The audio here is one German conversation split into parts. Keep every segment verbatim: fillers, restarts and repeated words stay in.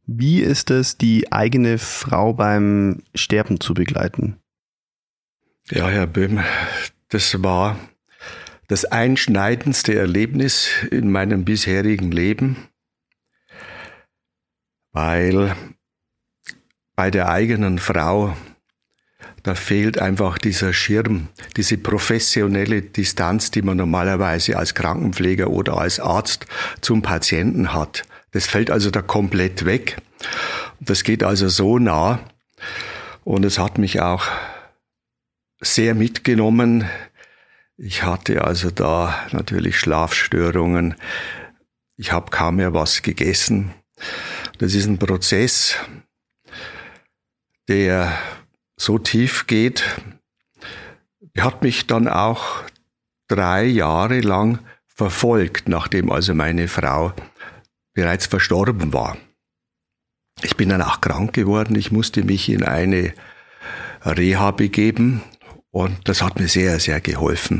Wie ist es, die eigene Frau beim Sterben zu begleiten? Ja, Herr Böhm, das war das einschneidendste Erlebnis in meinem bisherigen Leben, weil bei der eigenen Frau, da fehlt einfach dieser Schirm, diese professionelle Distanz, die man normalerweise als Krankenpfleger oder als Arzt zum Patienten hat. Das fällt also da komplett weg. Das geht also so nah und es hat mich auch sehr mitgenommen. Ich hatte also da natürlich Schlafstörungen. Ich habe kaum mehr was gegessen. Das ist ein Prozess, der so tief geht. Er hat mich dann auch drei Jahre lang verfolgt, nachdem also meine Frau bereits verstorben war. Ich bin dann auch krank geworden. Ich musste mich in eine Reha begeben und das hat mir sehr, sehr geholfen.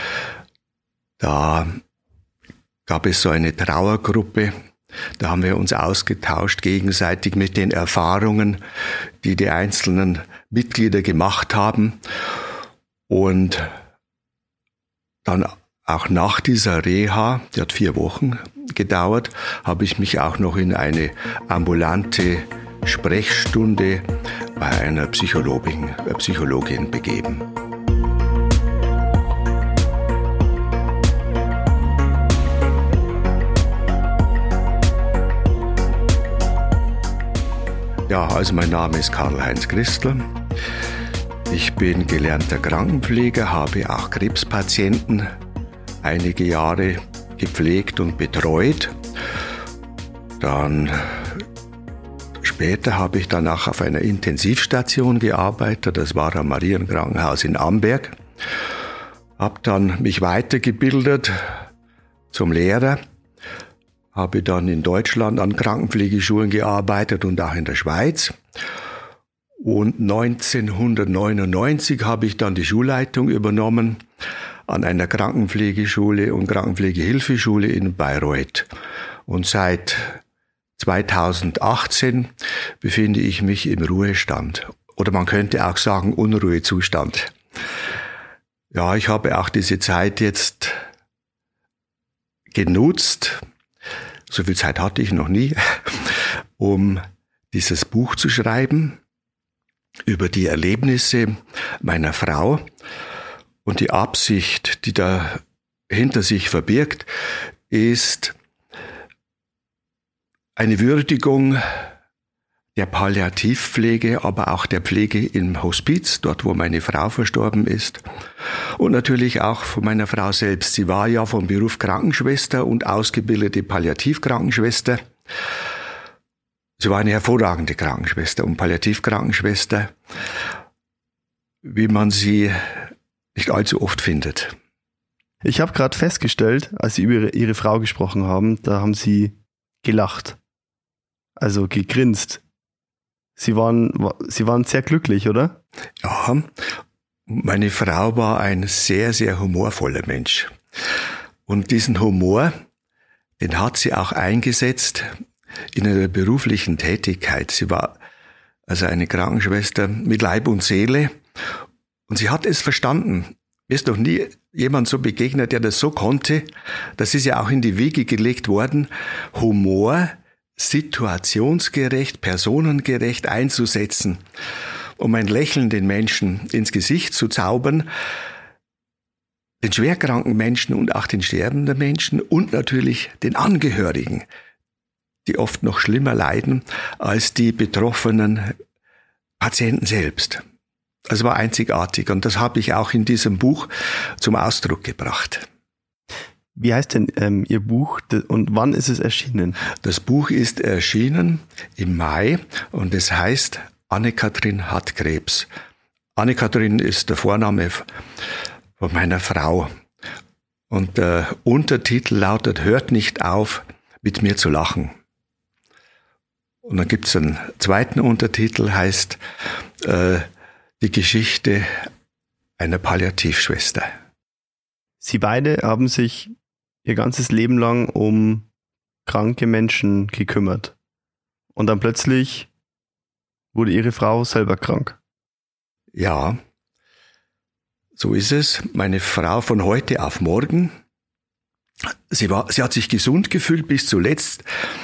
Da gab es so eine Trauergruppe. Da haben wir uns ausgetauscht gegenseitig mit den Erfahrungen, die die einzelnen Mitglieder gemacht haben. Und dann auch nach dieser Reha, die hat vier Wochen gedauert, habe ich mich auch noch in eine ambulante Sprechstunde bei einer Psychologin, äh, Psychologin begeben. Ja, also mein Name ist Karl-Heinz Christl. Ich bin gelernter Krankenpfleger, habe auch Krebspatienten einige Jahre gepflegt und betreut. Dann später habe ich dann auch auf einer Intensivstation gearbeitet. Das war am Marienkrankenhaus in Amberg. Habe dann mich weitergebildet zum Lehrer. Habe dann in Deutschland an Krankenpflegeschulen gearbeitet und auch in der Schweiz. Und neunzehnhundertneunundneunzig habe ich dann die Schulleitung übernommen an einer Krankenpflegeschule und Krankenpflegehilfeschule in Bayreuth. Und seit zweitausendachtzehn befinde ich mich im Ruhestand. Oder man könnte auch sagen Unruhezustand. Ja, ich habe auch diese Zeit jetzt genutzt, so viel Zeit hatte ich noch nie, um dieses Buch zu schreiben über die Erlebnisse meiner Frau. Und die Absicht, die da hinter sich verbirgt, ist eine Würdigung der Palliativpflege, aber auch der Pflege im Hospiz, dort wo meine Frau verstorben ist. Und natürlich auch von meiner Frau selbst. Sie war ja vom Beruf Krankenschwester und ausgebildete Palliativkrankenschwester. Sie war eine hervorragende Krankenschwester und Palliativkrankenschwester, wie man sie nicht allzu oft findet. Ich habe gerade festgestellt, als Sie über Ihre, Ihre Frau gesprochen haben, da haben Sie gelacht, also gegrinst. Sie waren, Sie waren sehr glücklich, oder? Ja, meine Frau war ein sehr, sehr humorvoller Mensch. Und diesen Humor, den hat sie auch eingesetzt in ihrer beruflichen Tätigkeit. Sie war also eine Krankenschwester mit Leib und Seele. Und sie hat es verstanden. Mir ist noch nie jemand so begegnet, der das so konnte. Das ist ja auch in die Wiege gelegt worden. Humor situationsgerecht, personengerecht einzusetzen, um ein Lächeln den Menschen ins Gesicht zu zaubern, den schwerkranken Menschen und auch den sterbenden Menschen und natürlich den Angehörigen, die oft noch schlimmer leiden als die betroffenen Patienten selbst. Das war einzigartig und das habe ich auch in diesem Buch zum Ausdruck gebracht. Wie heißt denn ähm, Ihr Buch und wann ist es erschienen? Das Buch ist erschienen im Mai und es heißt Anne-Kathrin hat Krebs. Anne-Kathrin ist der Vorname von meiner Frau. Und der Untertitel lautet Hört nicht auf, mit mir zu lachen. Und dann gibt es einen zweiten Untertitel, heißt äh, Die Geschichte einer Palliativschwester. Sie beide haben sich ihr ganzes Leben lang um kranke Menschen gekümmert. Und dann plötzlich wurde Ihre Frau selber krank. Ja, so ist es. Meine Frau von heute auf morgen, sie war, sie hat sich gesund gefühlt bis zuletzt.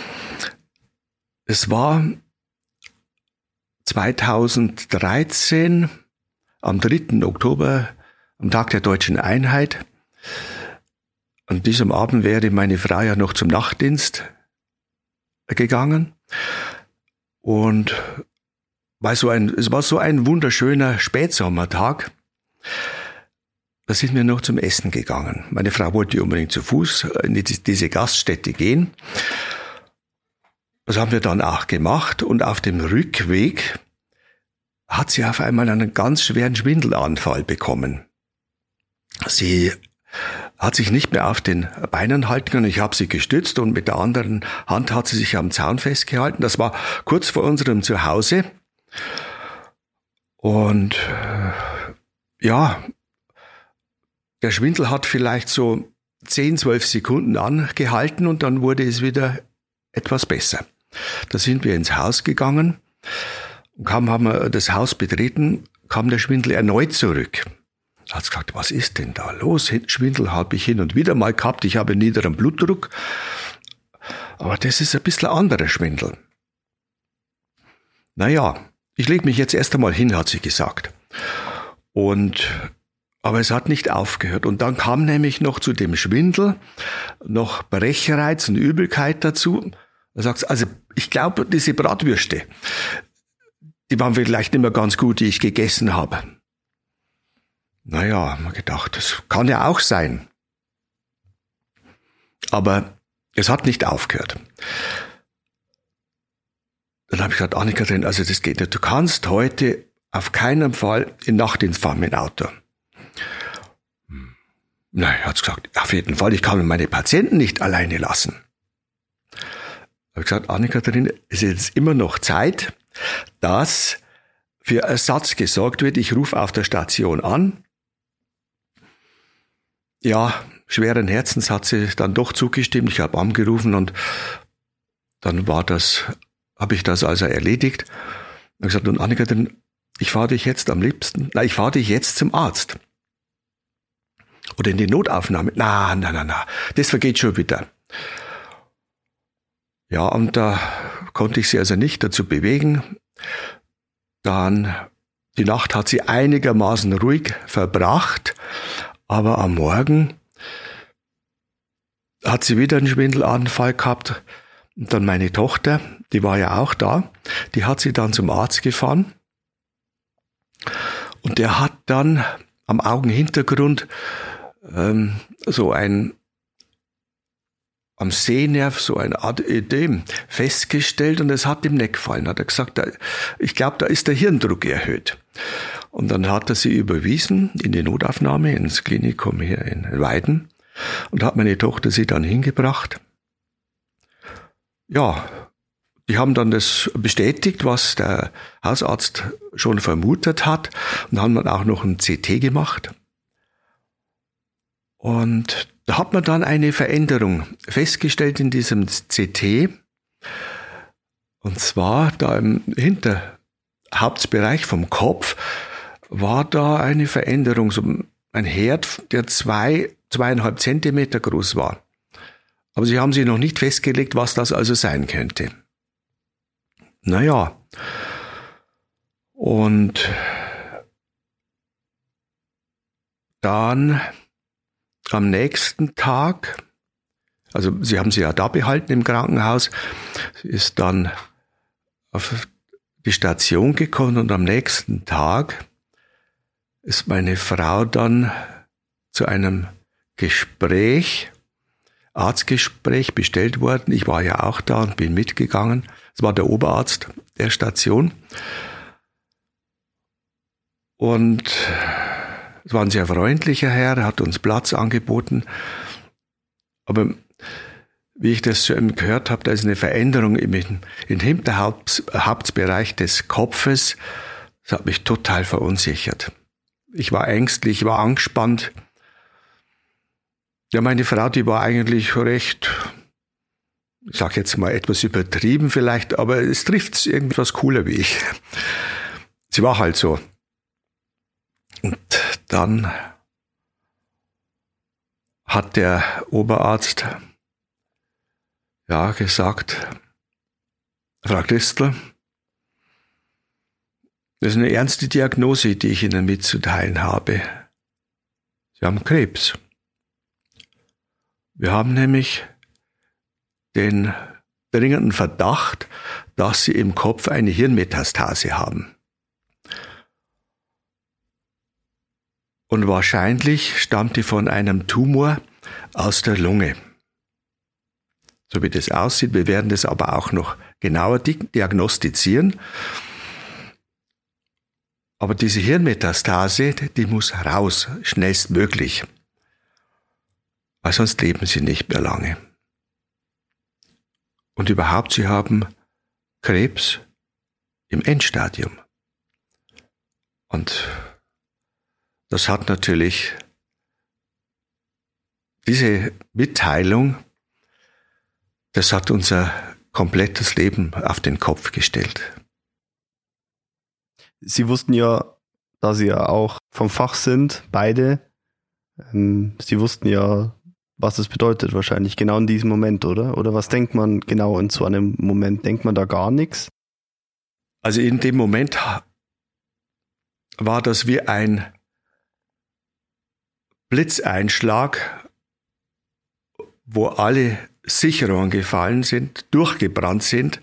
Es war zweitausenddreizehn, am dritten Oktober, am Tag der Deutschen Einheit. An diesem Abend wäre meine Frau ja noch zum Nachtdienst gegangen. Und war so ein, es war so ein wunderschöner Spätsommertag. Da sind wir noch zum Essen gegangen. Meine Frau wollte unbedingt zu Fuß in diese Gaststätte gehen. Das haben wir dann auch gemacht. Und auf dem Rückweg hat sie auf einmal einen ganz schweren Schwindelanfall bekommen. Sie hat sich nicht mehr auf den Beinen halten können. Ich habe sie gestützt und mit der anderen Hand hat sie sich am Zaun festgehalten. Das war kurz vor unserem Zuhause. Und ja, der Schwindel hat vielleicht so zehn, zwölf Sekunden angehalten und dann wurde es wieder etwas besser. Da sind wir ins Haus gegangen. Und kaum haben wir das Haus betreten, kam der Schwindel erneut zurück. Er hat gesagt, was ist denn da los? Schwindel habe ich hin und wieder mal gehabt. Ich habe niederen Blutdruck. Aber das ist ein bisschen anderer Schwindel. Naja, ich lege mich jetzt erst einmal hin, hat sie gesagt. Und, aber es hat nicht aufgehört. Und dann kam nämlich noch zu dem Schwindel noch Brechreiz und Übelkeit dazu. Er sagt, also ich glaube, diese Bratwürste, die waren vielleicht nicht mehr ganz gut, die ich gegessen habe. Naja, haben wir gedacht, das kann ja auch sein. Aber es hat nicht aufgehört. Dann habe ich gesagt, Annika-Kathrin, also das geht nicht. Du kannst heute auf keinen Fall in Nachtdienst fahren mit dem Auto. Nein, er hat gesagt, auf jeden Fall, ich kann meine Patienten nicht alleine lassen. Ich habe gesagt, Annika-Kathrin, es ist jetzt immer noch Zeit, dass für Ersatz gesorgt wird. Ich rufe auf der Station an. Ja, schweren Herzens hat sie dann doch zugestimmt. Ich habe angerufen und dann war das, habe ich das also erledigt. Ich habe gesagt, und Annika, ich fahre dich jetzt am liebsten, nein, ich fahre dich jetzt zum Arzt. Oder in die Notaufnahme. Na, na, na, na, das vergeht schon wieder. Ja, und da konnte ich sie also nicht dazu bewegen. Dann, die Nacht hat sie einigermaßen ruhig verbracht. Aber am Morgen hat sie wieder einen Schwindelanfall gehabt. Und dann meine Tochter, die war ja auch da, die hat sie dann zum Arzt gefahren. Und der hat dann am Augenhintergrund ähm, so ein, am Sehnerv so ein Art Ödem festgestellt und es hat ihm nicht gefallen. Hat er gesagt, da, ich glaube, da ist der Hirndruck erhöht. Und dann hat er sie überwiesen in die Notaufnahme, ins Klinikum hier in Weiden. Und hat meine Tochter sie dann hingebracht. Ja, die haben dann das bestätigt, was der Hausarzt schon vermutet hat. Und haben dann auch noch ein C T gemacht. Und da hat man dann eine Veränderung festgestellt in diesem C T. Und zwar da im Hinterhauptsbereich vom Kopf war da eine Veränderung, so ein Herd, der zwei, zweieinhalb Zentimeter groß war. Aber sie haben sich noch nicht festgelegt, was das also sein könnte. Naja. Und dann am nächsten Tag, also sie haben sie ja da behalten im Krankenhaus, sie ist dann auf die Station gekommen und am nächsten Tag ist meine Frau dann zu einem Gespräch, Arztgespräch bestellt worden. Ich war ja auch da und bin mitgegangen. Es war der Oberarzt der Station. Und es war ein sehr freundlicher Herr, er hat uns Platz angeboten. Aber wie ich das schon gehört habe, da ist eine Veränderung im, im Hinterhauptsbereich des Kopfes. Das hat mich total verunsichert. Ich war ängstlich, ich war angespannt. Ja, meine Frau, die war eigentlich recht ich sage jetzt mal etwas übertrieben vielleicht, aber es trifft irgendwas cooler wie ich. Sie war halt so. Und dann hat der Oberarzt ja gesagt, Frau Christl, das ist eine ernste Diagnose, die ich Ihnen mitzuteilen habe. Sie haben Krebs. Wir haben nämlich den dringenden Verdacht, dass Sie im Kopf eine Hirnmetastase haben. Und wahrscheinlich stammt die von einem Tumor aus der Lunge. So wie das aussieht, wir werden das aber auch noch genauer diagnostizieren. Aber diese Hirnmetastase, die muss raus, schnellstmöglich. Weil sonst leben Sie nicht mehr lange. Und überhaupt, Sie haben Krebs im Endstadium. Und das hat natürlich diese Mitteilung, das hat unser komplettes Leben auf den Kopf gestellt. Sie wussten ja, da Sie ja auch vom Fach sind, beide, ähm, Sie wussten ja, was es bedeutet wahrscheinlich, genau in diesem Moment, oder? Oder was denkt man genau in so einem Moment? Denkt man da gar nichts? Also in dem Moment war das wie ein Blitzeinschlag, wo alle Sicherungen gefallen sind, durchgebrannt sind.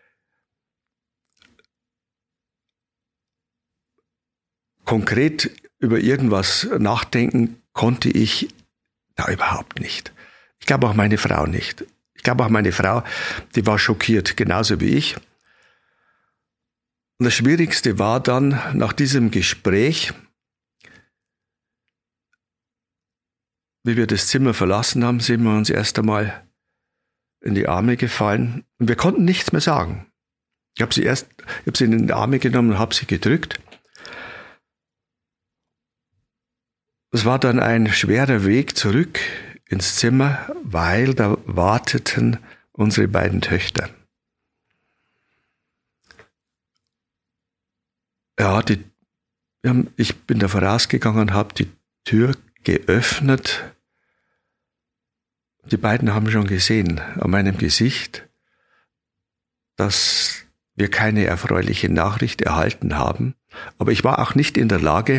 Konkret über irgendwas nachdenken konnte ich da überhaupt nicht. Ich glaube auch meine Frau nicht. Ich glaube auch meine Frau, die war schockiert, genauso wie ich. Und das Schwierigste war dann nach diesem Gespräch, wie wir das Zimmer verlassen haben, sind wir uns erst einmal in die Arme gefallen und wir konnten nichts mehr sagen. Ich habe sie erst, ich habe sie in die Arme genommen und habe sie gedrückt. Es war dann ein schwerer Weg zurück ins Zimmer, weil da warteten unsere beiden Töchter. Ja, die, ich bin da vorausgegangen, habe die Tür geöffnet. Die beiden haben schon gesehen an meinem Gesicht, dass wir keine erfreuliche Nachricht erhalten haben. Aber ich war auch nicht in der Lage,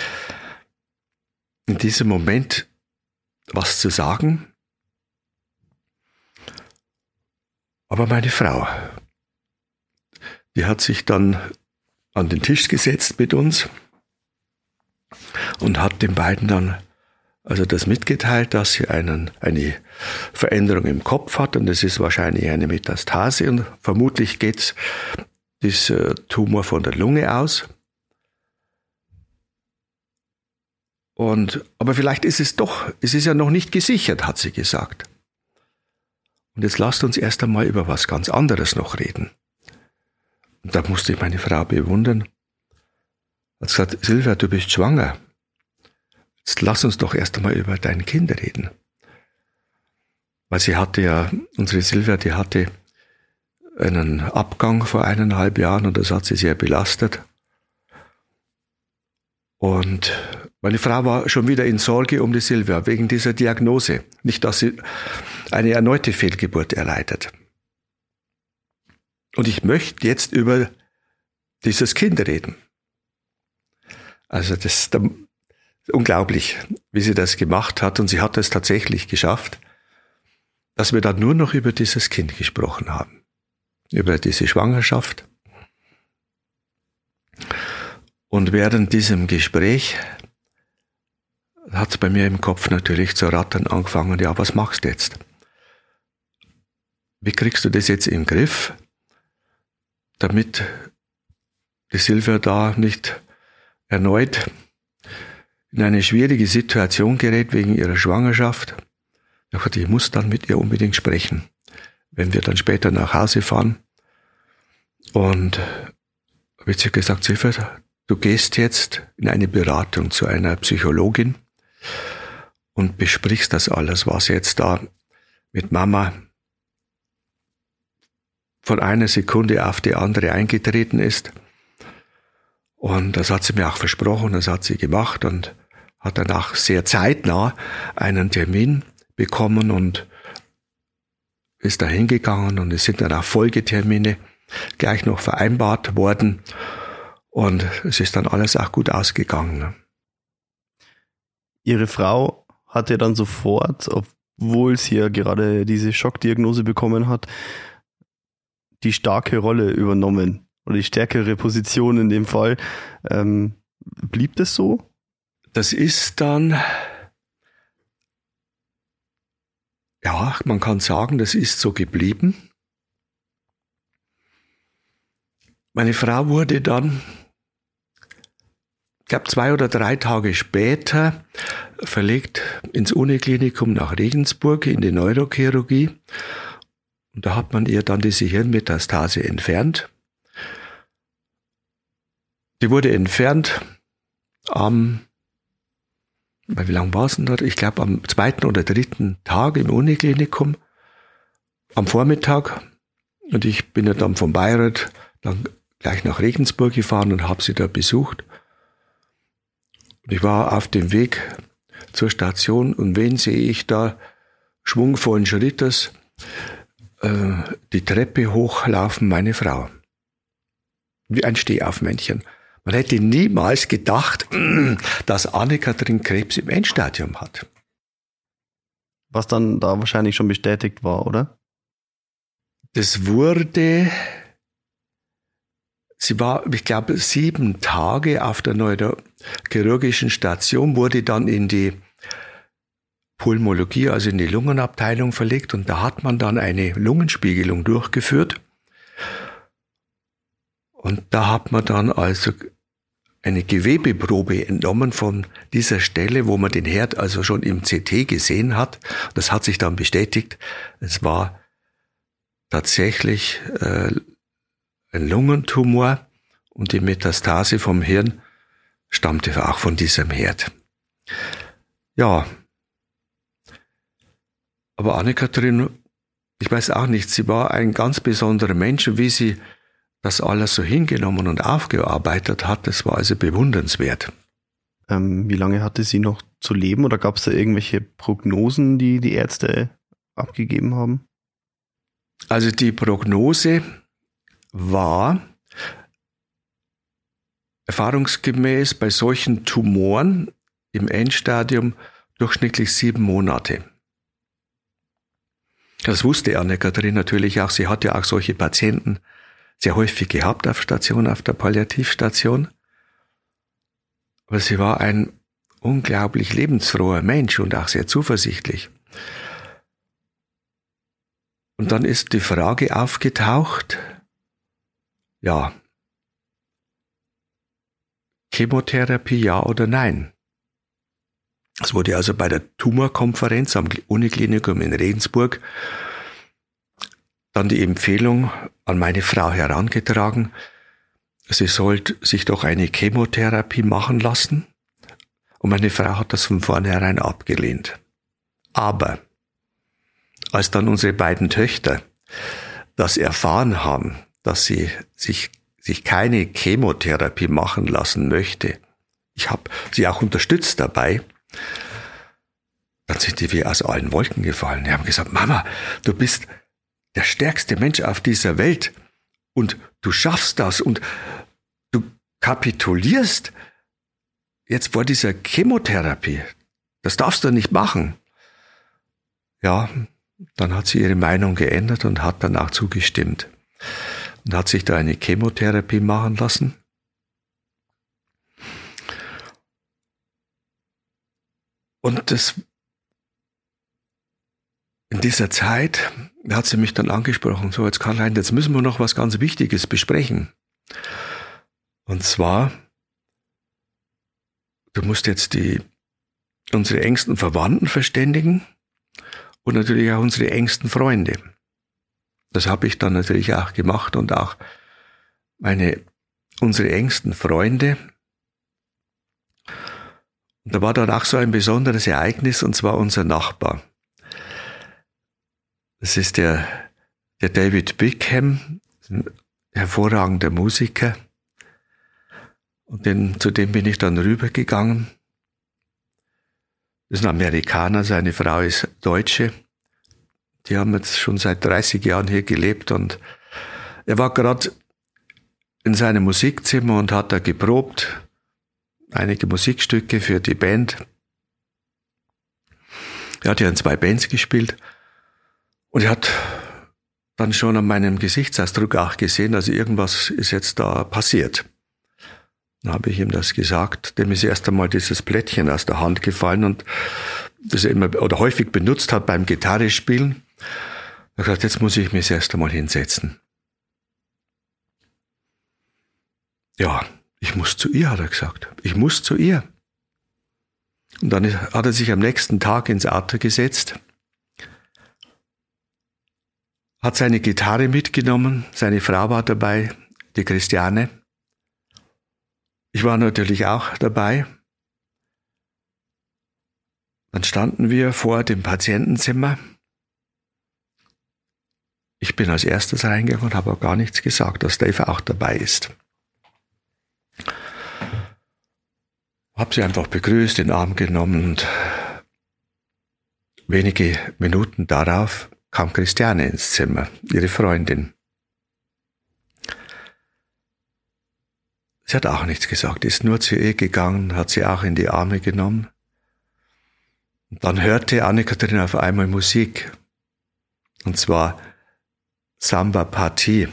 in diesem Moment was zu sagen. Aber meine Frau, die hat sich dann an den Tisch gesetzt mit uns und hat den beiden dann also das mitgeteilt, dass sie einen, eine Veränderung im Kopf hat und das ist wahrscheinlich eine Metastase und vermutlich geht dieser Tumor von der Lunge aus. Und, aber vielleicht ist es doch, es ist ja noch nicht gesichert, hat sie gesagt. Und jetzt lasst uns erst einmal über was ganz anderes noch reden. Und da musste ich meine Frau bewundern. Hat gesagt, Silvia, du bist schwanger. Jetzt lass uns doch erst einmal über dein Kind reden. Weil sie hatte ja, unsere Silvia, die hatte einen Abgang vor eineinhalb Jahren und das hat sie sehr belastet. Und meine Frau war schon wieder in Sorge um die Silvia wegen dieser Diagnose. Nicht, dass sie eine erneute Fehlgeburt erleidet. Und ich möchte jetzt über dieses Kind reden. Also das ist unglaublich, wie sie das gemacht hat. Und sie hat es tatsächlich geschafft, dass wir dann nur noch über dieses Kind gesprochen haben. Über diese Schwangerschaft. Und während diesem Gespräch hat es bei mir im Kopf natürlich zu rattern angefangen. Ja, was machst du jetzt? Wie kriegst du das jetzt in den Griff, damit die Silvia da nicht erneut in eine schwierige Situation gerät wegen ihrer Schwangerschaft? Ich dachte, ich muss dann mit ihr unbedingt sprechen, wenn wir dann später nach Hause fahren. Und habe ich gesagt, Silvia, du gehst jetzt in eine Beratung zu einer Psychologin und besprichst das alles, was jetzt da mit Mama von einer Sekunde auf die andere eingetreten ist. Und das hat sie mir auch versprochen, das hat sie gemacht und hat dann auch sehr zeitnah einen Termin bekommen und ist da hingegangen und es sind dann auch Folgetermine gleich noch vereinbart worden und es ist dann alles auch gut ausgegangen. Ihre Frau hat ja dann sofort, obwohl sie ja gerade diese Schockdiagnose bekommen hat, die starke Rolle übernommen oder die stärkere Position in dem Fall. Ähm, blieb das so? Das ist dann, ja, man kann sagen, das ist so geblieben. Meine Frau wurde dann, ich glaube zwei oder drei Tage später, verlegt ins Uniklinikum nach Regensburg in die Neurochirurgie. Und da hat man ihr dann diese Hirnmetastase entfernt. Die wurde entfernt am, wie lange war es denn da? Ich glaube am zweiten oder dritten Tag im Uniklinikum, am Vormittag. Und ich bin ja dann von Bayreuth dann gleich nach Regensburg gefahren und habe sie da besucht. Und ich war auf dem Weg zur Station und wen sehe ich da schwungvollen Schrittes äh, die Treppe hochlaufen? Meine Frau. Wie ein Stehaufmännchen. Man hätte niemals gedacht, dass Anne-Kathrin Krebs im Endstadium hat. Was dann da wahrscheinlich schon bestätigt war, oder? Das wurde, sie war, ich glaube, sieben Tage auf der neurochirurgischen Station, wurde dann in die Pulmologie, also in die Lungenabteilung verlegt und da hat man dann eine Lungenspiegelung durchgeführt. Und da hat man dann also eine Gewebeprobe entnommen von dieser Stelle, wo man den Herd also schon im C T gesehen hat. Das hat sich dann bestätigt. Es war tatsächlich äh, ein Lungentumor und die Metastase vom Hirn stammte auch von diesem Herd. Ja, aber Anne-Kathrin, ich weiß auch nicht, sie war ein ganz besonderer Mensch, wie sie das alles so hingenommen und aufgearbeitet hat, das war also bewundernswert. Ähm, wie lange hatte sie noch zu leben oder gab es da irgendwelche Prognosen, die die Ärzte abgegeben haben? Also die Prognose war erfahrungsgemäß bei solchen Tumoren im Endstadium durchschnittlich sieben Monate. Das wusste Anne-Kathrin natürlich auch, sie hat ja auch solche Patienten sehr häufig gehabt auf Station, auf der Palliativstation. Aber sie war ein unglaublich lebensfroher Mensch und auch sehr zuversichtlich. Und dann ist die Frage aufgetaucht, ja, Chemotherapie ja oder nein? Es wurde also bei der Tumorkonferenz am Uniklinikum in Regensburg dann die Empfehlung an meine Frau herangetragen, sie sollte sich doch eine Chemotherapie machen lassen. Und meine Frau hat das von vornherein abgelehnt. Aber als dann unsere beiden Töchter das erfahren haben, dass sie sich, sich keine Chemotherapie machen lassen möchte, ich habe sie auch unterstützt dabei, dann sind die wie aus allen Wolken gefallen. Die haben gesagt, Mama, du bist der stärkste Mensch auf dieser Welt und du schaffst das und du kapitulierst jetzt vor dieser Chemotherapie. Das darfst du nicht machen. Ja, dann hat sie ihre Meinung geändert und hat dann auch zugestimmt und hat sich da eine Chemotherapie machen lassen. Und das in dieser Zeit hat sie mich dann angesprochen, so jetzt Karl-Heinz, jetzt müssen wir noch was ganz Wichtiges besprechen. Und zwar, du musst jetzt die, unsere engsten Verwandten verständigen und natürlich auch unsere engsten Freunde. Das habe ich dann natürlich auch gemacht und auch meine, unsere engsten Freunde. Und da war dann auch so ein besonderes Ereignis und zwar unser Nachbar. Das ist der der David Beckham, ein hervorragender Musiker. Und den, zu dem bin ich dann rübergegangen. Das ist ein Amerikaner, seine Frau ist Deutsche. Die haben jetzt schon seit dreißig Jahren hier gelebt und er war gerade in seinem Musikzimmer und hat da geprobt, einige Musikstücke für die Band. Er hat ja in zwei Bands gespielt und er hat dann schon an meinem Gesichtsausdruck auch gesehen, also irgendwas ist jetzt da passiert. Dann habe ich ihm das gesagt, dem ist erst einmal dieses Plättchen aus der Hand gefallen und das er immer oder häufig benutzt hat beim Gitarrespielen. Er hat gesagt, jetzt muss ich mich erst einmal hinsetzen. Ja, ich muss zu ihr, hat er gesagt. Ich muss zu ihr. Und dann hat er sich am nächsten Tag ins Auto gesetzt, hat seine Gitarre mitgenommen, seine Frau war dabei, die Christiane. Ich war natürlich auch dabei. Dann standen wir vor dem Patientenzimmer. Ich bin als erstes reingegangen und habe auch gar nichts gesagt, dass Dave auch dabei ist. Habe sie einfach begrüßt, in den Arm genommen und wenige Minuten darauf kam Christiane ins Zimmer, ihre Freundin. Sie hat auch nichts gesagt, ist nur zu ihr gegangen, hat sie auch in die Arme genommen. Und dann hörte Anne-Katharina auf einmal Musik. Und zwar Samba Party.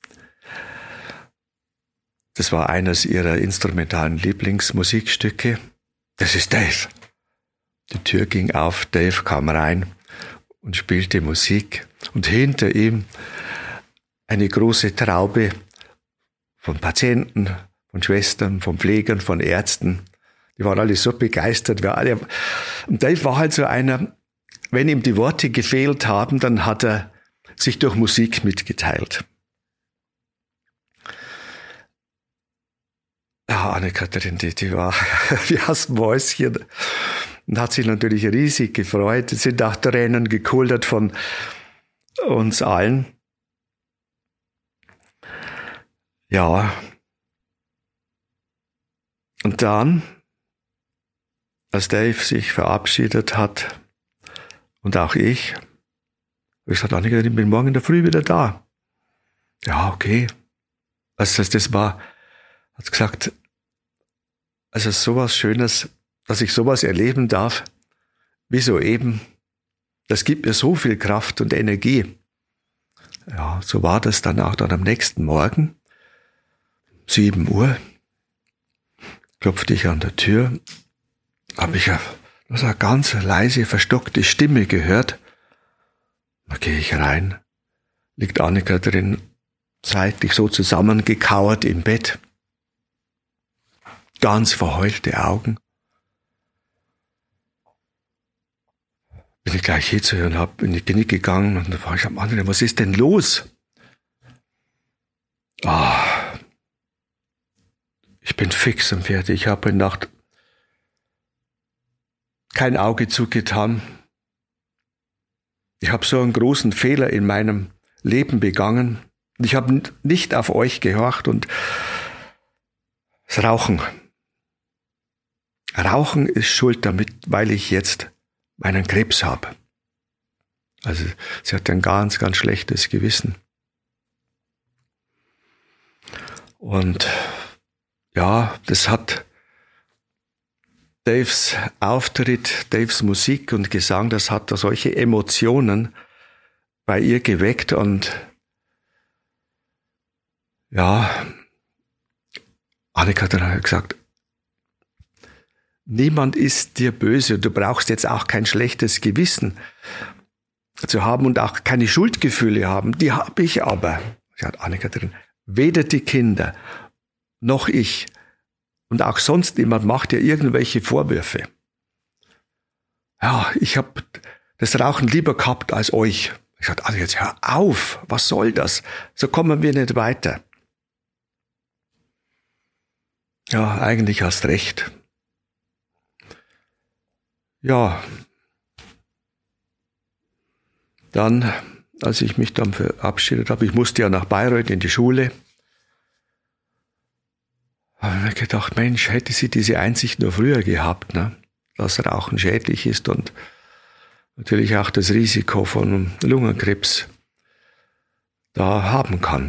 Das war eines ihrer instrumentalen Lieblingsmusikstücke. Das ist Dave. Die Tür ging auf, Dave kam rein und spielte Musik. Und hinter ihm eine große Traube von Patienten, von Schwestern, von Pflegern, von Ärzten. Die waren alle so begeistert. Wir alle. Und Dave war halt so einer, wenn ihm die Worte gefehlt haben, dann hat er sich durch Musik mitgeteilt. Ja, Anne-Katharina, die, die war wie aus dem Mäuschen und hat sich natürlich riesig gefreut. Es sind auch Tränen gekullert von uns allen. Ja. Und dann, als Dave sich verabschiedet hat und auch ich, habe ich gesagt, Anne-Katharina, ich bin morgen in der Früh wieder da. Ja, okay. Also das war, hat gesagt, also sowas Schönes, dass ich sowas erleben darf, wie soeben, das gibt mir so viel Kraft und Energie. Ja, so war das dann auch dann am nächsten Morgen, sieben Uhr, klopfte ich an der Tür, habe ich eine ganz leise, verstockte Stimme gehört. Da gehe ich rein, liegt Anne-Katharina seitlich so zusammengekauert im Bett. Ganz verheulte Augen. Bin ich gleich hin zu ihr und habe in die Klinik gegangen und da frage ich am anderen, was ist denn los? Ah, ich bin fix und fertig. Ich habe in der Nacht kein Auge zugetan. Ich habe so einen großen Fehler in meinem Leben begangen. Ich habe nicht auf euch gehorcht und das Rauchen. Rauchen ist schuld damit, weil ich jetzt meinen Krebs habe. Also sie hat ein ganz, ganz schlechtes Gewissen. Und ja, das hat Daves Auftritt, Daves Musik und Gesang, das hat da solche Emotionen bei ihr geweckt und ja, Anne-Katharina hat gesagt, niemand ist dir böse, du brauchst jetzt auch kein schlechtes Gewissen zu haben und auch keine Schuldgefühle haben, die habe ich aber. Sagt Anne-Katharina, weder die Kinder noch ich und auch sonst niemand macht dir irgendwelche Vorwürfe. Ja, ich habe das Rauchen lieber gehabt als euch. Ich sagte, also jetzt hör auf, was soll das? So kommen wir nicht weiter. Ja, eigentlich hast recht. Ja, dann als ich mich dann verabschiedet habe. Ich musste ja nach Bayreuth in die Schule. Da habe ich mir gedacht, Mensch, hätte sie diese Einsicht nur früher gehabt, ne? Dass Rauchen schädlich ist und natürlich auch das Risiko von Lungenkrebs da haben kann.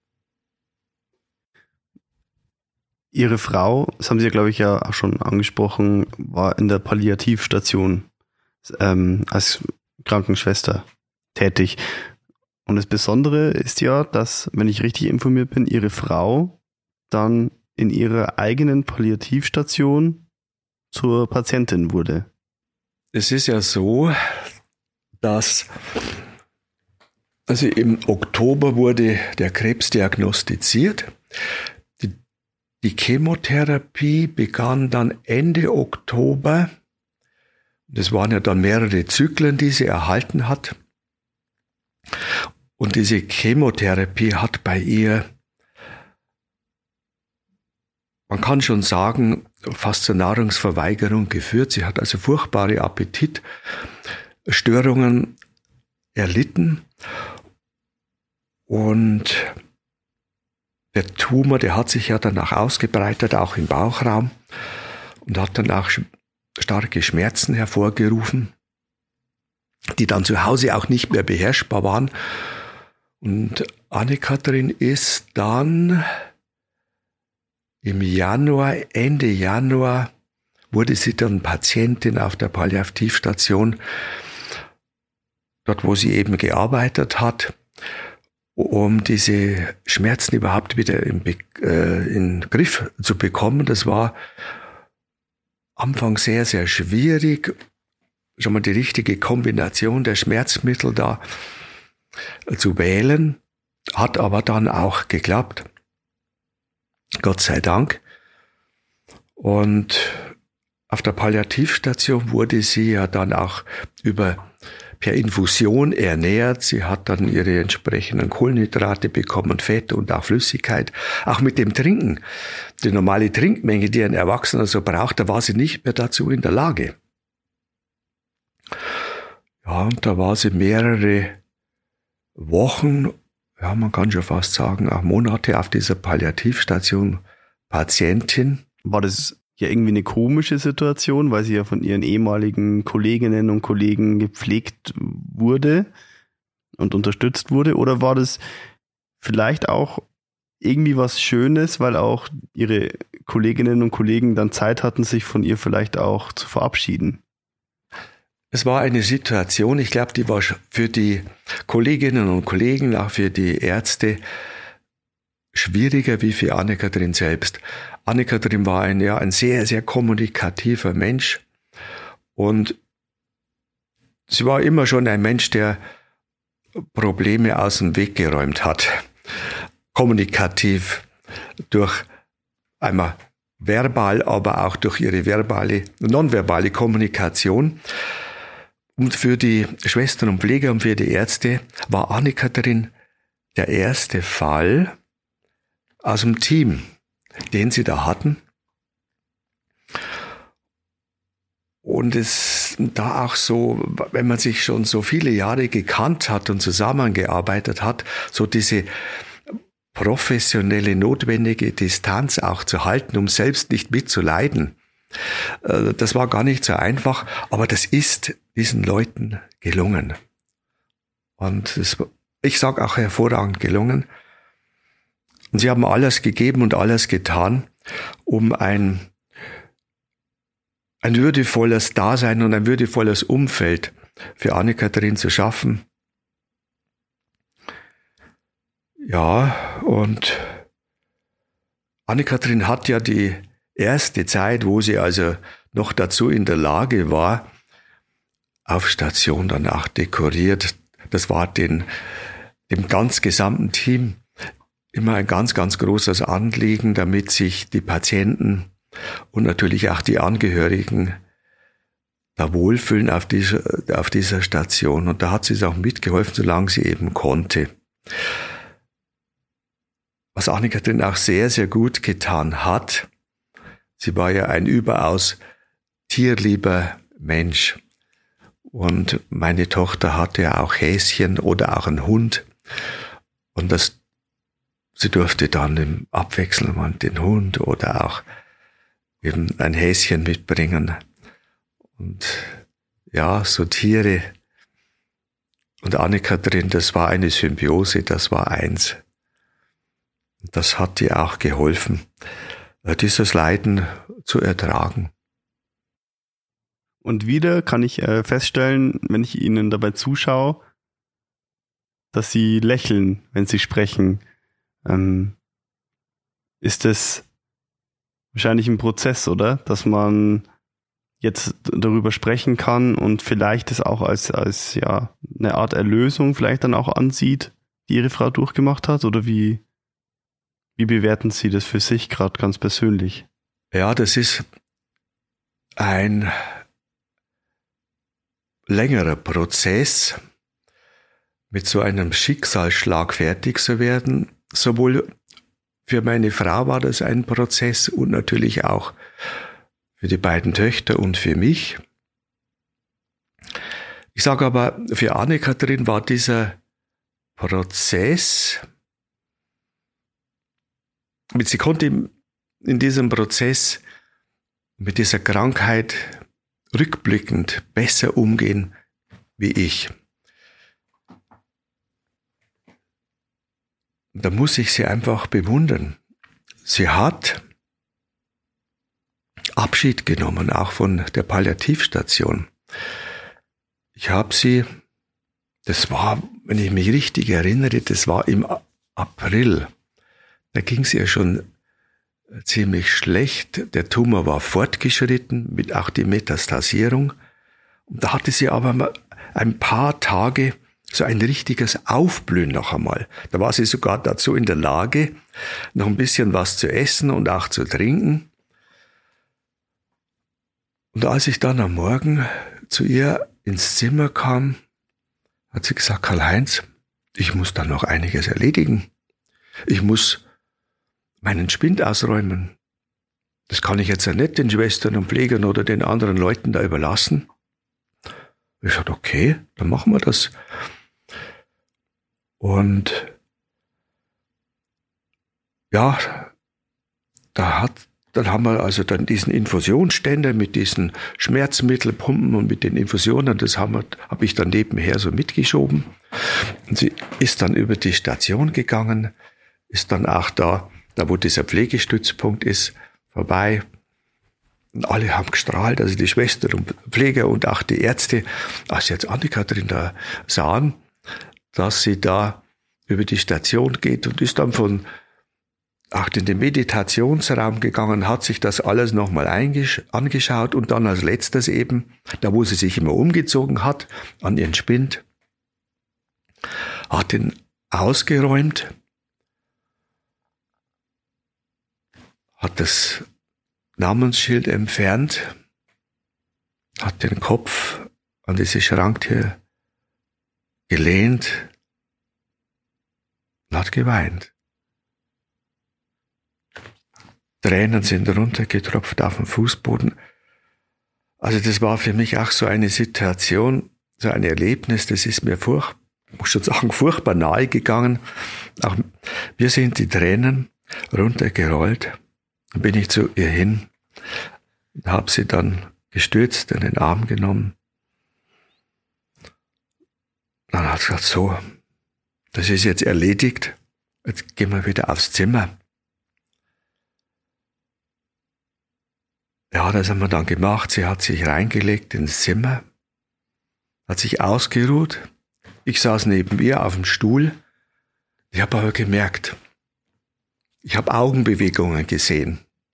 Ihre Frau, das haben Sie ja, glaube ich, ja auch schon angesprochen, war in der Palliativstation ähm, als Krankenschwester tätig. Und das Besondere ist ja, dass, wenn ich richtig informiert bin, Ihre Frau dann in ihrer eigenen Palliativstation zur Patientin wurde. Es ist ja so, dass also im Oktober wurde der Krebs diagnostiziert. Die, die Chemotherapie begann dann Ende Oktober. Das waren ja dann mehrere Zyklen, die sie erhalten hat. Und diese Chemotherapie hat bei ihr, man kann schon sagen, fast zur Nahrungsverweigerung geführt. Sie hat also furchtbare Appetitstörungen erlitten. Und der Tumor, der hat sich ja danach ausgebreitet, auch im Bauchraum, und hat dann auch starke Schmerzen hervorgerufen, die dann zu Hause auch nicht mehr beherrschbar waren. Und Anne-Kathrin ist dann im Januar, Ende Januar, wurde sie dann Patientin auf der Palliativstation, dort wo sie eben gearbeitet hat, um diese Schmerzen überhaupt wieder in, äh, in den Griff zu bekommen. Das war anfangs sehr, sehr schwierig, schon mal die richtige Kombination der Schmerzmittel da zu wählen, hat aber dann auch geklappt. Gott sei Dank. Und auf der Palliativstation wurde sie ja dann auch über per Infusion ernährt. Sie hat dann ihre entsprechenden Kohlenhydrate bekommen, Fett und auch Flüssigkeit. Auch mit dem Trinken, die normale Trinkmenge, die ein Erwachsener so braucht, da war sie nicht mehr dazu in der Lage. Ja, und da war sie mehrere Wochen, ja, man kann schon fast sagen, auch Monate auf dieser Palliativstation Patientin. War das ja irgendwie eine komische Situation, weil sie ja von ihren ehemaligen Kolleginnen und Kollegen gepflegt wurde und unterstützt wurde? Oder war das vielleicht auch irgendwie was Schönes, weil auch ihre Kolleginnen und Kollegen dann Zeit hatten, sich von ihr vielleicht auch zu verabschieden? Es war eine Situation, ich glaube, die war für die Kolleginnen und Kollegen, auch für die Ärzte, schwieriger wie für Anne-Kathrin selbst. Anne-Kathrin war ein, ja, ein sehr, sehr kommunikativer Mensch und sie war immer schon ein Mensch, der Probleme aus dem Weg geräumt hat. Kommunikativ durch einmal verbal, aber auch durch ihre verbale, nonverbale Kommunikation. Und für die Schwestern und Pfleger und für die Ärzte war Anne-Kathrin der erste Fall aus dem Team, den sie da hatten. Und es da auch so, wenn man sich schon so viele Jahre gekannt hat und zusammengearbeitet hat, so diese professionelle, notwendige Distanz auch zu halten, um selbst nicht mitzuleiden. Das war gar nicht so einfach, aber das ist diesen Leuten gelungen. Und das, ich sage auch hervorragend gelungen. Und sie haben alles gegeben und alles getan, um ein, ein würdevolles Dasein und ein würdevolles Umfeld für Anne-Kathrin zu schaffen. Ja, und Anne-Kathrin hat ja die erste Zeit, wo sie also noch dazu in der Lage war, auf Station danach dekoriert. Das war den, dem ganz gesamten Team immer ein ganz, ganz großes Anliegen, damit sich die Patienten und natürlich auch die Angehörigen da wohlfühlen auf dieser, auf dieser Station. Und da hat sie es auch mitgeholfen, solange sie eben konnte. Was Anne-Kathrin auch sehr, sehr gut getan hat, sie war ja ein überaus tierlieber Mensch. Und meine Tochter hatte ja auch Häschen oder auch einen Hund. Und das, sie durfte dann im Abwechseln mal den Hund oder auch eben ein Häschen mitbringen. Und ja, so Tiere. Und Anne-Kathrin, das war eine Symbiose, das war eins. Und das hat ihr auch geholfen, dieses Leiden zu ertragen. Und wieder kann ich äh, feststellen, wenn ich Ihnen dabei zuschaue, dass Sie lächeln, wenn Sie sprechen. Ähm, ist das wahrscheinlich ein Prozess, oder? Dass man jetzt darüber sprechen kann und vielleicht es auch als, als ja, eine Art Erlösung vielleicht dann auch ansieht, die Ihre Frau durchgemacht hat? Oder wie, wie bewerten Sie das für sich gerade ganz persönlich? Ja, das ist ein längerer Prozess, mit so einem Schicksalsschlag fertig zu werden. Sowohl für meine Frau war das ein Prozess und natürlich auch für die beiden Töchter und für mich. Ich sage aber, für Anne-Kathrin war dieser Prozess, sie konnte in diesem Prozess mit dieser Krankheit rückblickend besser umgehen wie ich. Da muss ich sie einfach bewundern. Sie hat Abschied genommen, auch von der Palliativstation. Ich habe sie, das war, wenn ich mich richtig erinnere, das war im April. Da ging es ihr schon ziemlich schlecht. Der Tumor war fortgeschritten, mit auch die Metastasierung. Und da hatte sie aber ein paar Tage so ein richtiges Aufblühen noch einmal. Da war sie sogar dazu in der Lage, noch ein bisschen was zu essen und auch zu trinken. Und als ich dann am Morgen zu ihr ins Zimmer kam, hat sie gesagt, Karl-Heinz, ich muss da noch einiges erledigen. Ich muss meinen Spind ausräumen. Das kann ich jetzt ja nicht den Schwestern und Pflegern oder den anderen Leuten da überlassen. Ich sagte, okay, dann machen wir das. Und ja, da hat, dann haben wir also dann diesen Infusionsständer mit diesen Schmerzmittelpumpen und mit den Infusionen, das haben wir, habe ich dann nebenher so mitgeschoben. Und sie ist dann über die Station gegangen, ist dann auch da, da wo dieser Pflegestützpunkt ist, vorbei. Und alle haben gestrahlt, also die Schwestern und Pfleger und auch die Ärzte, als sie jetzt Anne-Kathrin da sahen, dass sie da über die Station geht und ist dann von auch in den Meditationsraum gegangen, hat sich das alles nochmal angeschaut und dann als letztes eben, da wo sie sich immer umgezogen hat, an ihren Spind, hat ihn ausgeräumt, hat das Namensschild entfernt, hat den Kopf an diese Schranktür gelehnt und hat geweint. Tränen sind runtergetropft auf den Fußboden. Also das war für mich auch so eine Situation, so ein Erlebnis, das ist mir furch, muss schon sagen, furchtbar nahe gegangen. Auch mir sind die Tränen runtergerollt. Dann bin ich zu ihr hin, habe sie dann gestützt, in den Arm genommen. Dann hat sie gesagt, so, das ist jetzt erledigt, jetzt gehen wir wieder aufs Zimmer. Ja, das haben wir dann gemacht. Sie hat sich reingelegt ins Zimmer, hat sich ausgeruht. Ich saß neben ihr auf dem Stuhl. Ich habe aber gemerkt, ich habe Augenbewegungen gesehen.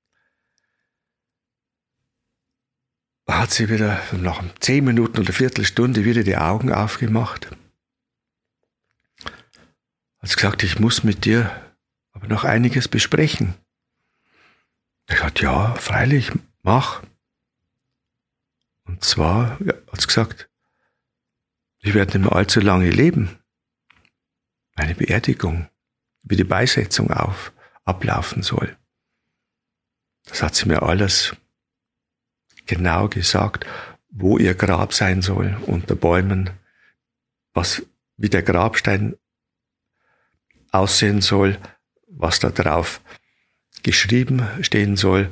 Da hat sie wieder nach zehn Minuten oder Viertelstunde wieder die Augen aufgemacht. Hat gesagt, ich muss mit dir aber noch einiges besprechen. Ich sagte, ja, freilich, mach. Und zwar, ja, hat sie gesagt, ich werde nicht mehr allzu lange leben. Eine Beerdigung, wie die Beisetzung auf, ablaufen soll. Das hat sie mir alles genau gesagt, wo ihr Grab sein soll, unter Bäumen, was, wie der Grabstein aussehen soll, was da drauf geschrieben stehen soll.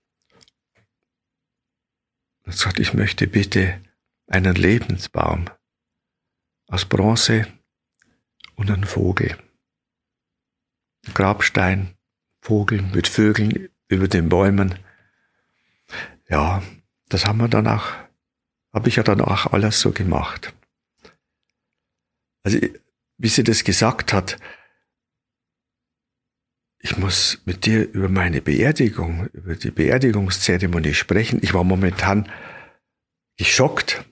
Er hat gesagt, ich möchte bitte einen Lebensbaum aus Bronze und einen Vogel. Ein Grabstein, Vogel mit Vögeln über den Bäumen. Ja, das haben wir dann auch, habe ich ja dann auch alles so gemacht. Also, wie sie das gesagt hat, ich muss mit dir über meine Beerdigung, über die Beerdigungszeremonie sprechen. Ich war momentan geschockt,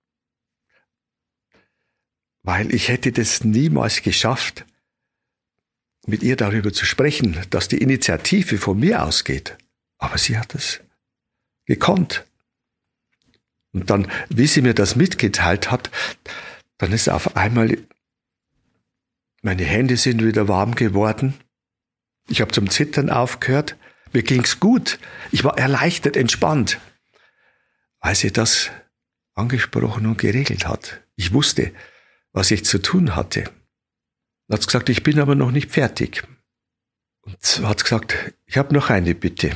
weil ich hätte das niemals geschafft, mit ihr darüber zu sprechen, dass die Initiative von mir ausgeht. Aber sie hat es gekonnt. Und dann, wie sie mir das mitgeteilt hat, dann ist auf einmal, meine Hände sind wieder warm geworden. Ich habe zum Zittern aufgehört. Mir ging's gut. Ich war erleichtert, entspannt, weil sie das angesprochen und geregelt hat. Ich wusste, was ich zu tun hatte. Dann hat sie gesagt, ich bin aber noch nicht fertig. Und hat gesagt, ich habe noch eine Bitte.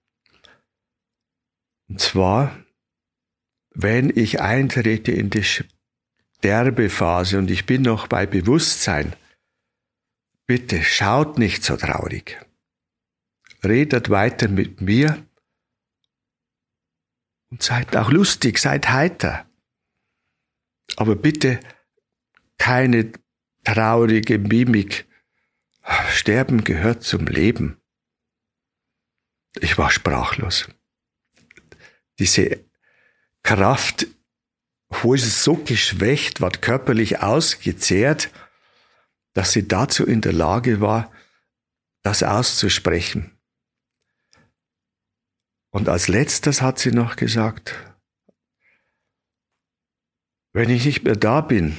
Und zwar, wenn ich eintrete in die Sterbephase und ich bin noch bei Bewusstsein, bitte schaut nicht so traurig. Redet weiter mit mir und seid auch lustig, seid heiter. Aber bitte keine traurige Mimik. Sterben gehört zum Leben. Ich war sprachlos. Diese Kraft, wo es so geschwächt war, körperlich ausgezehrt, dass sie dazu in der Lage war, das auszusprechen. Und als letztes hat sie noch gesagt, wenn ich nicht mehr da bin,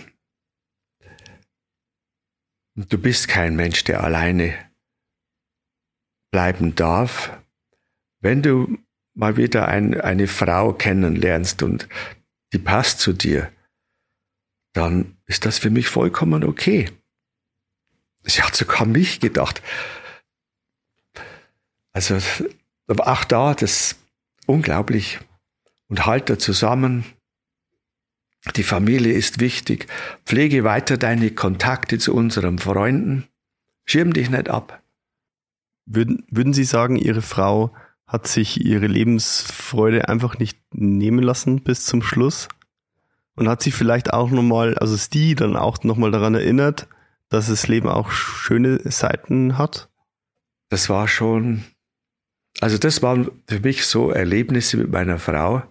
und du bist kein Mensch, der alleine bleiben darf, wenn du mal wieder ein, eine Frau kennenlernst und die passt zu dir, dann ist das für mich vollkommen okay. Sie hat sogar an mich gedacht. Also, aber auch da, das ist unglaublich. Und halt da zusammen. Die Familie ist wichtig. Pflege weiter deine Kontakte zu unseren Freunden. Schirm dich nicht ab. Würden, würden Sie sagen, Ihre Frau hat sich ihre Lebensfreude einfach nicht nehmen lassen bis zum Schluss? Und hat sie vielleicht auch nochmal, also ist die dann auch nochmal daran erinnert, dass das Leben auch schöne Seiten hat? Das war schon, also das waren für mich so Erlebnisse mit meiner Frau,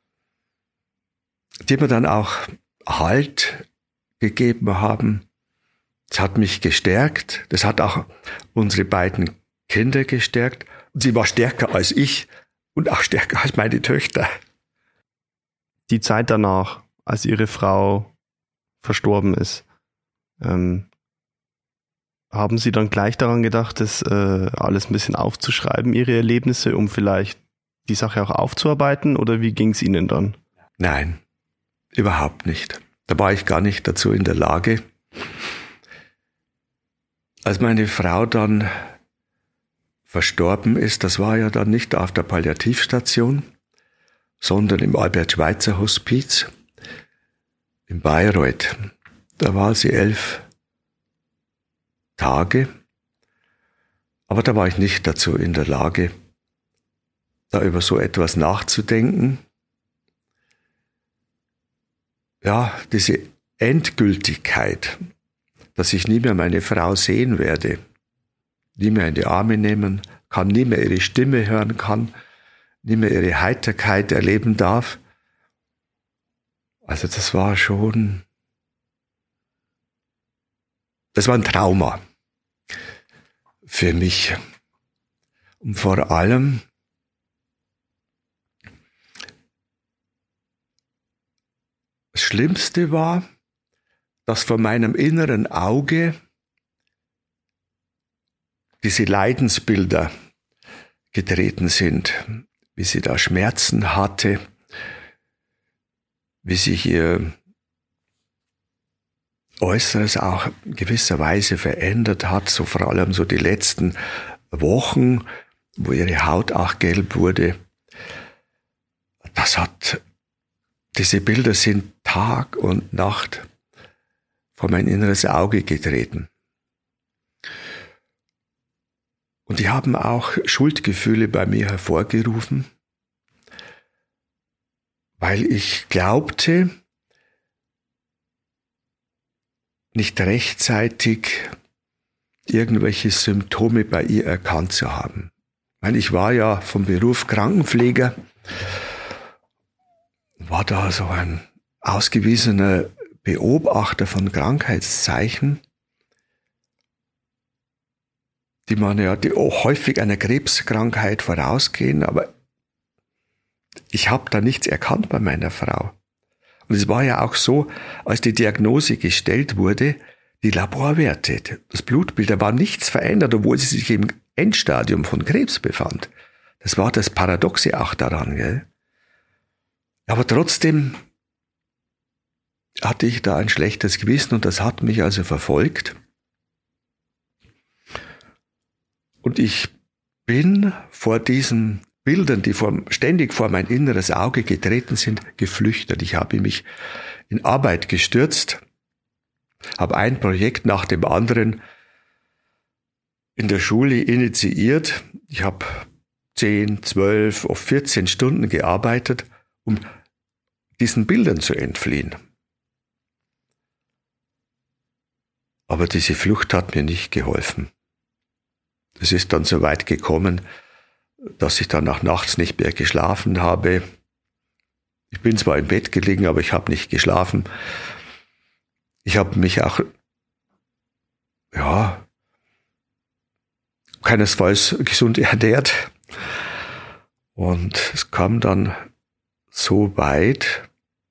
die mir dann auch Halt gegeben haben. Das hat mich gestärkt. Das hat auch unsere beiden Kinder gestärkt. Und sie war stärker als ich und auch stärker als meine Töchter. Die Zeit danach, als Ihre Frau verstorben ist, ähm, haben Sie dann gleich daran gedacht, das äh, alles ein bisschen aufzuschreiben, Ihre Erlebnisse, um vielleicht die Sache auch aufzuarbeiten? Oder wie ging es Ihnen dann? Nein, überhaupt nicht. Da war ich gar nicht dazu in der Lage. Als meine Frau dann verstorben ist, das war ja dann nicht auf der Palliativstation, sondern im Albert-Schweitzer-Hospiz in Bayreuth. Da war sie elf Tage, aber da war ich nicht dazu in der Lage, da über so etwas nachzudenken. Ja, diese Endgültigkeit, dass ich nie mehr meine Frau sehen werde, nie mehr in die Arme nehmen kann, nie mehr ihre Stimme hören kann, nie mehr ihre Heiterkeit erleben darf. Also das war schon, das war ein Trauma für mich. Und vor allem das Schlimmste war, dass vor meinem inneren Auge diese Leidensbilder getreten sind, wie sie da Schmerzen hatte, wie sich ihr Äußeres auch in gewisser Weise verändert hat, so vor allem so die letzten Wochen, wo ihre Haut auch gelb wurde. Das hat, diese Bilder sind Tag und Nacht vor mein inneres Auge getreten. Und die haben auch Schuldgefühle bei mir hervorgerufen, weil ich glaubte, nicht rechtzeitig irgendwelche Symptome bei ihr erkannt zu haben. Weil ich war ja vom Beruf Krankenpfleger, war da so ein ausgewiesener Beobachter von Krankheitszeichen, die man ja die auch häufig einer Krebskrankheit vorausgehen, aber ich habe da nichts erkannt bei meiner Frau. Und es war ja auch so, als die Diagnose gestellt wurde, die Laborwerte, das Blutbild, da war nichts verändert, obwohl sie sich im Endstadium von Krebs befand. Das war das Paradoxe auch daran, gell? Aber trotzdem hatte ich da ein schlechtes Gewissen und das hat mich also verfolgt. Und ich bin vor diesen Bildern, die vor, ständig vor mein inneres Auge getreten sind, geflüchtet. Ich habe mich in Arbeit gestürzt, habe ein Projekt nach dem anderen in der Schule initiiert. Ich habe zehn, zwölf, oft vierzehn Stunden gearbeitet, um diesen Bildern zu entfliehen. Aber diese Flucht hat mir nicht geholfen. Es ist dann so weit gekommen, dass ich dann auch nachts nicht mehr geschlafen habe. Ich bin zwar im Bett gelegen, aber ich habe nicht geschlafen. Ich habe mich auch, ja, keinesfalls gesund ernährt. Und es kam dann so weit,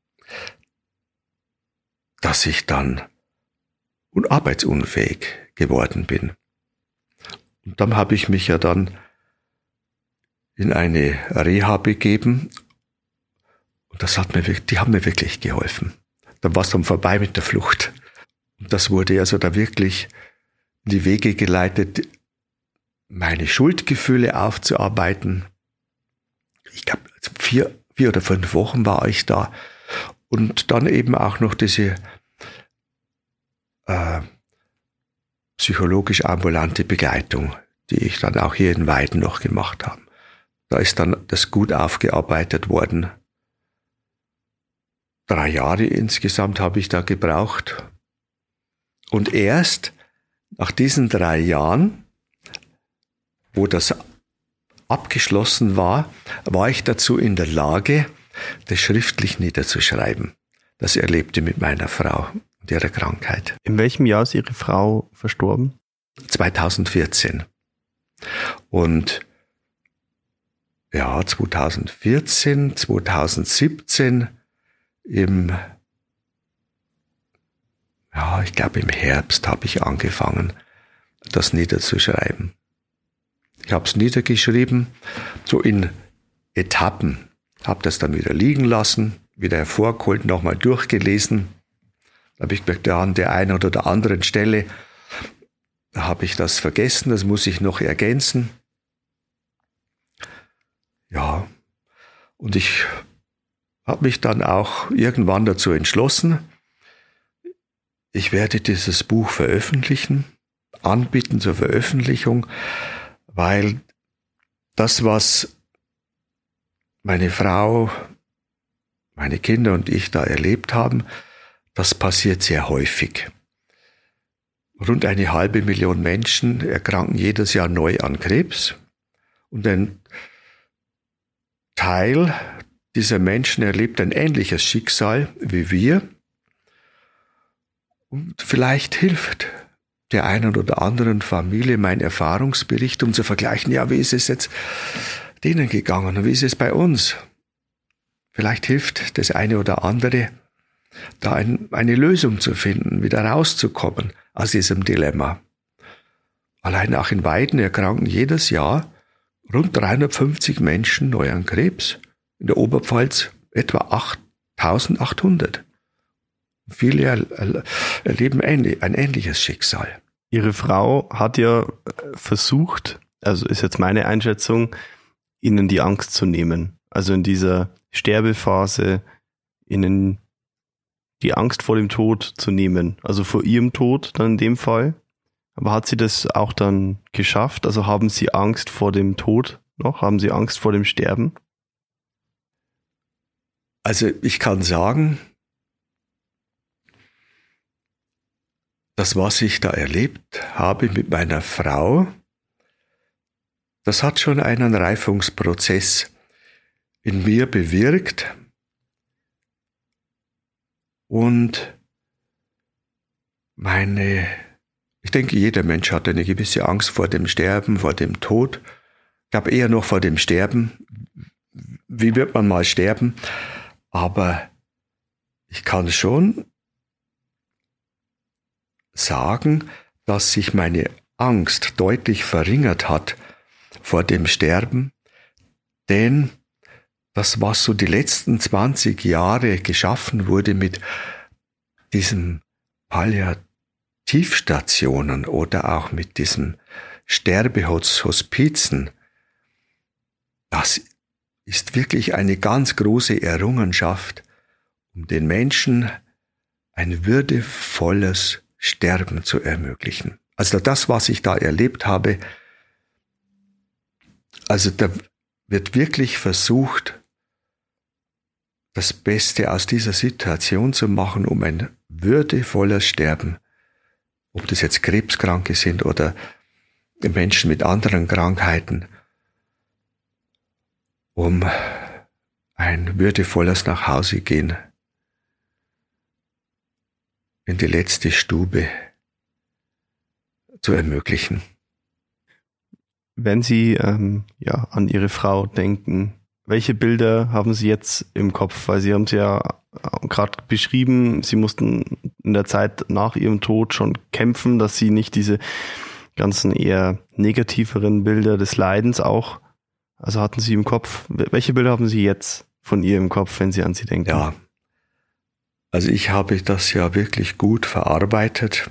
dass ich dann arbeitsunfähig geworden bin. Und dann habe ich mich ja dann in eine Reha begeben und das hat mir, die haben mir wirklich geholfen. Dann war es dann vorbei mit der Flucht. Und das wurde also da wirklich in die Wege geleitet, meine Schuldgefühle aufzuarbeiten. Ich glaube, vier, vier oder fünf Wochen war ich da und dann eben auch noch diese äh, psychologisch ambulante Begleitung, die ich dann auch hier in Weiden noch gemacht habe. Da ist dann das gut aufgearbeitet worden. Drei Jahre insgesamt habe ich da gebraucht. Und erst nach diesen drei Jahren, wo das abgeschlossen war, war ich dazu in der Lage, das schriftlich niederzuschreiben. Das erlebte mit meiner Frau und ihrer Krankheit. In welchem Jahr ist Ihre Frau verstorben? zweitausendvierzehn. Und ja, zweitausendvierzehn, zweitausendsiebzehn, im, ja, ich glaube im Herbst habe ich angefangen, das niederzuschreiben. Ich habe es niedergeschrieben, so in Etappen, habe das dann wieder liegen lassen, wieder hervorgeholt, nochmal durchgelesen. Da habe ich gemerkt, ja, an der einen oder der anderen Stelle habe ich das vergessen, das muss ich noch ergänzen. Ja, und ich habe mich dann auch irgendwann dazu entschlossen, ich werde dieses Buch veröffentlichen, anbieten zur Veröffentlichung, weil das, was meine Frau, meine Kinder und ich da erlebt haben, das passiert sehr häufig. Rund eine halbe Million Menschen erkranken jedes Jahr neu an Krebs und ein Teil dieser Menschen erlebt ein ähnliches Schicksal wie wir. Und vielleicht hilft der einen oder anderen Familie mein Erfahrungsbericht, um zu vergleichen, ja, wie ist es jetzt denen gegangen und wie ist es bei uns? Vielleicht hilft das eine oder andere, da ein, eine Lösung zu finden, wieder rauszukommen aus diesem Dilemma. Allein auch in Weiden erkranken jedes Jahr rund dreihundertfünfzig Menschen neu an Krebs. In der Oberpfalz etwa eintausendachthundert. Viele erleben ein ähnliches Schicksal. Ihre Frau hat ja versucht, also ist jetzt meine Einschätzung, ihnen die Angst zu nehmen. Also in dieser Sterbephase ihnen die Angst vor dem Tod zu nehmen. Also vor ihrem Tod dann in dem Fall. Aber hat sie das auch dann geschafft? Also haben Sie Angst vor dem Tod noch? Haben Sie Angst vor dem Sterben? Also ich kann sagen, das, was ich da erlebt habe mit meiner Frau, das hat schon einen Reifungsprozess in mir bewirkt. Und meine, ich denke, jeder Mensch hat eine gewisse Angst vor dem Sterben, vor dem Tod. Ich glaube eher noch vor dem Sterben. Wie wird man mal sterben? Aber ich kann schon sagen, dass sich meine Angst deutlich verringert hat vor dem Sterben, denn das, was so die letzten zwanzig Jahre geschaffen wurde mit diesen Palliativstationen oder auch mit diesen Sterbehospizen, das ist wirklich eine ganz große Errungenschaft, um den Menschen ein würdevolles Sterben zu ermöglichen. Also das, was ich da erlebt habe, also da wird wirklich versucht, das Beste aus dieser Situation zu machen, um ein würdevolles Sterben, ob das jetzt Krebskranke sind oder Menschen mit anderen Krankheiten, um ein würdevolles Nachhausegehen in die letzte Stube zu ermöglichen. Wenn Sie ähm, ja, an Ihre Frau denken, welche Bilder haben Sie jetzt im Kopf? Weil Sie haben es ja gerade beschrieben, Sie mussten in der Zeit nach Ihrem Tod schon kämpfen, dass Sie nicht diese ganzen eher negativeren Bilder des Leidens auch, also hatten Sie im Kopf. Welche Bilder haben Sie jetzt von ihr im Kopf, wenn Sie an sie denken? Ja, also ich habe das ja wirklich gut verarbeitet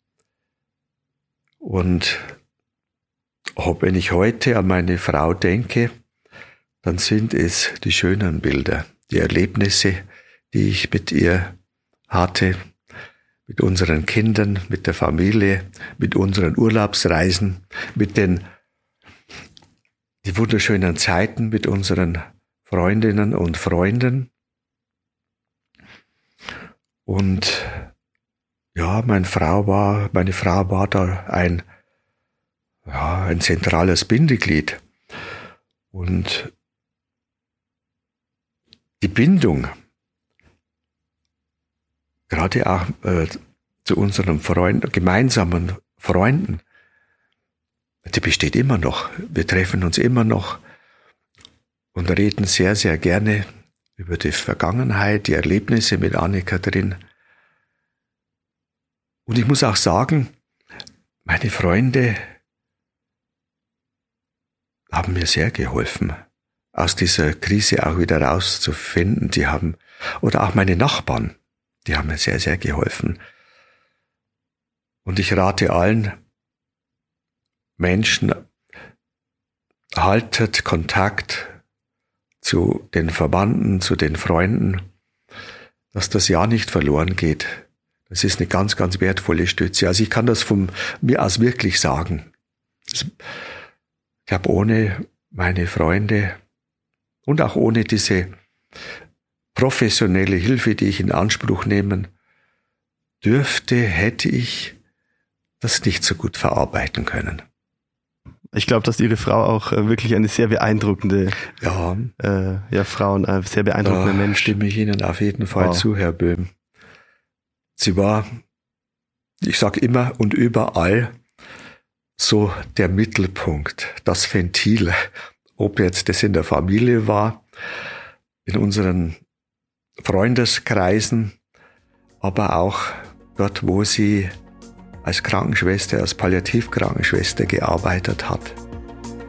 und wenn ich heute an meine Frau denke, dann sind es die schönen Bilder, die Erlebnisse, die ich mit ihr hatte, mit unseren Kindern, mit der Familie, mit unseren Urlaubsreisen, mit den die wunderschönen Zeiten mit unseren Freundinnen und Freunden. Und ja, meine Frau war, meine Frau war da ein, ja, ein zentrales Bindeglied. Und die Bindung, gerade auch äh, zu unseren Freunden, gemeinsamen Freunden, die besteht immer noch. Wir treffen uns immer noch und reden sehr, sehr gerne über die Vergangenheit, die Erlebnisse mit Anne-Kathrin. Und ich muss auch sagen, meine Freunde haben mir sehr geholfen, aus dieser Krise auch wieder rauszufinden. Die haben, oder auch meine Nachbarn, die haben mir sehr, sehr geholfen. Und ich rate allen Menschen, haltet Kontakt zu den Verwandten, zu den Freunden, dass das Jahr nicht verloren geht. Das ist eine ganz, ganz wertvolle Stütze. Also ich kann das von mir aus wirklich sagen. Ich glaube, ohne meine Freunde und auch ohne diese professionelle Hilfe, die ich in Anspruch nehmen dürfte, hätte ich das nicht so gut verarbeiten können. Ich glaube, dass Ihre Frau auch äh, wirklich eine sehr beeindruckende ja, äh, ja, Frau und ein sehr beeindruckender Mensch. Stimme ich Ihnen auf jeden Fall wow. zu, Herr Böhm. Sie war, ich sage immer und überall, so der Mittelpunkt, das Ventil. Ob jetzt das in der Familie war, in unseren Freundeskreisen, aber auch dort, wo sie als Krankenschwester, als Palliativkrankenschwester gearbeitet hat.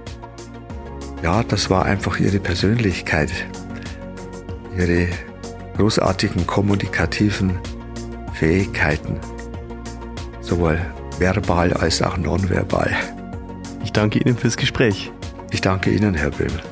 Ja, das war einfach ihre Persönlichkeit, ihre großartigen kommunikativen Fähigkeiten, sowohl verbal als auch nonverbal. Ich danke Ihnen fürs Gespräch. Ich danke Ihnen, Herr Böhm.